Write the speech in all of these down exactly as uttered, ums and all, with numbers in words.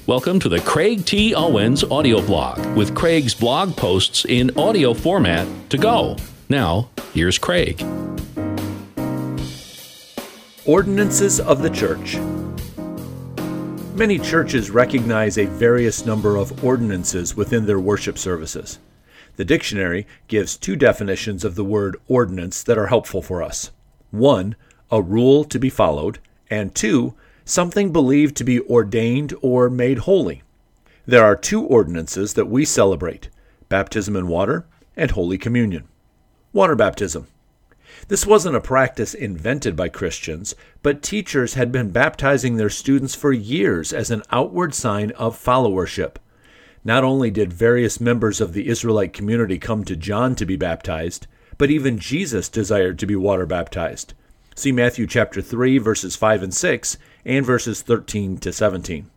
Welcome to the Craig T. Owens audio blog with Craig's blog posts in audio format to go. Now, here's Craig. Ordinances of the Church. Many churches recognize a various number of ordinances within their worship services. The dictionary gives two definitions of the word ordinance that are helpful for us. One, a rule to be followed, and two, something believed to be ordained or made holy. There are two ordinances that we celebrate: baptism in water and Holy Communion. Water baptism. This wasn't a practice invented by Christians, but teachers had been baptizing their students for years as an outward sign of followership. Not only did various members of the Israelite community come to John to be baptized, but even Jesus desired to be water baptized. See Matthew chapter three, verses five and six, and verses thirteen to seventeen.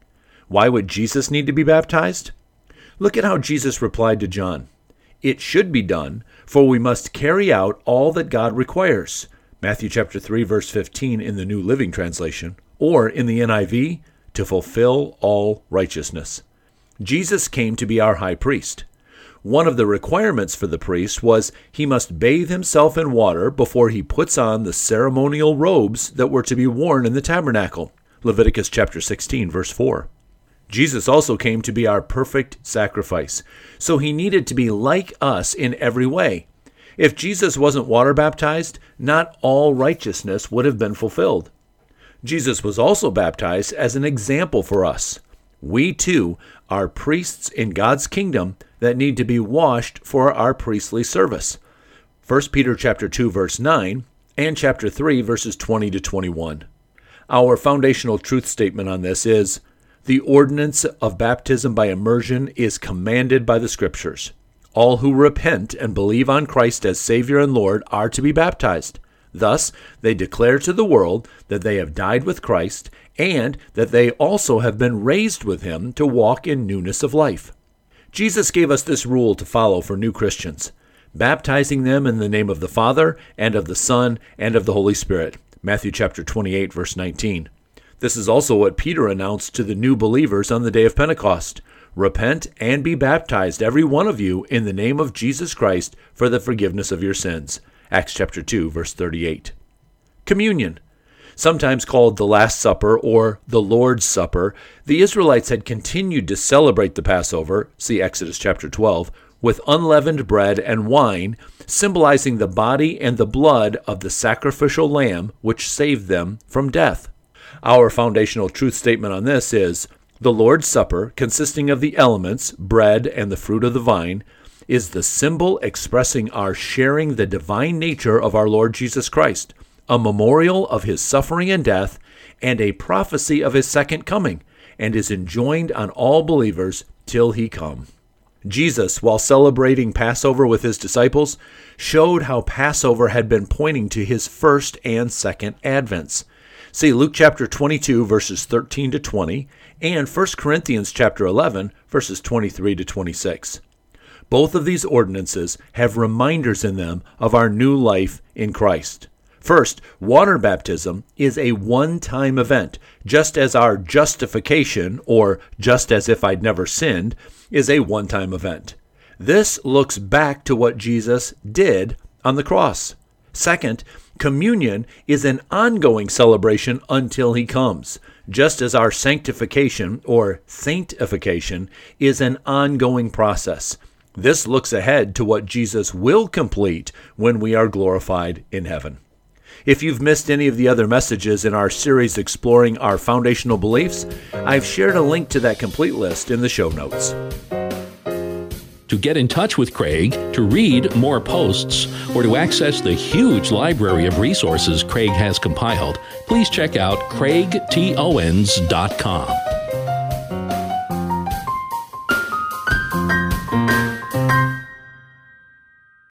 Why would Jesus need to be baptized? Look at how Jesus replied to John. It should be done, for we must carry out all that God requires. Matthew chapter three, verse fifteen in the New Living Translation, or in the N I V, to fulfill all righteousness. Jesus came to be our high priest. One of the requirements for the priest was he must bathe himself in water before he puts on the ceremonial robes that were to be worn in the tabernacle. Leviticus chapter sixteen, verse four. Jesus also came to be our perfect sacrifice, so he needed to be like us in every way. If Jesus wasn't water baptized, not all righteousness would have been fulfilled. Jesus was also baptized as an example for us. We too are priests in God's kingdom that need to be washed for our priestly service. First Peter chapter two, verse nine, and chapter three, verses twenty to twenty-one. Our foundational truth statement on this is, the ordinance of baptism by immersion is commanded by the Scriptures. All who repent and believe on Christ as Savior and Lord are to be baptized. Thus, they declare to the world that they have died with Christ and that they also have been raised with him to walk in newness of life. Jesus gave us this rule to follow for new Christians, baptizing them in the name of the Father and of the Son and of the Holy Spirit. Matthew chapter twenty-eight, verse nineteen. This is also what Peter announced to the new believers on the day of Pentecost. Repent and be baptized, every one of you, in the name of Jesus Christ for the forgiveness of your sins. Acts chapter two, verse thirty-eight. Communion. Sometimes called the Last Supper or the Lord's Supper, the Israelites had continued to celebrate the Passover, see Exodus chapter twelve, with unleavened bread and wine, symbolizing the body and the blood of the sacrificial lamb which saved them from death. Our foundational truth statement on this is, the Lord's Supper, consisting of the elements, bread and the fruit of the vine, is the symbol expressing our sharing the divine nature of our Lord Jesus Christ, a memorial of his suffering and death, and a prophecy of his second coming, and is enjoined on all believers till he come. Jesus, while celebrating Passover with his disciples, showed how Passover had been pointing to his first and second advents. See Luke chapter twenty-two, verses thirteen to twenty, and First Corinthians chapter eleven, verses twenty-three to twenty-six. Both of these ordinances have reminders in them of our new life in Christ. First, water baptism is a one-time event, just as our justification, or just as if I'd never sinned, is a one-time event. This looks back to what Jesus did on the cross. Second, communion is an ongoing celebration until he comes, just as our sanctification, or sanctification, is an ongoing process. This looks ahead to what Jesus will complete when we are glorified in heaven. If you've missed any of the other messages in our series exploring our foundational beliefs, I've shared a link to that complete list in the show notes. To get in touch with Craig, to read more posts, or to access the huge library of resources Craig has compiled, please check out craig t owens dot com.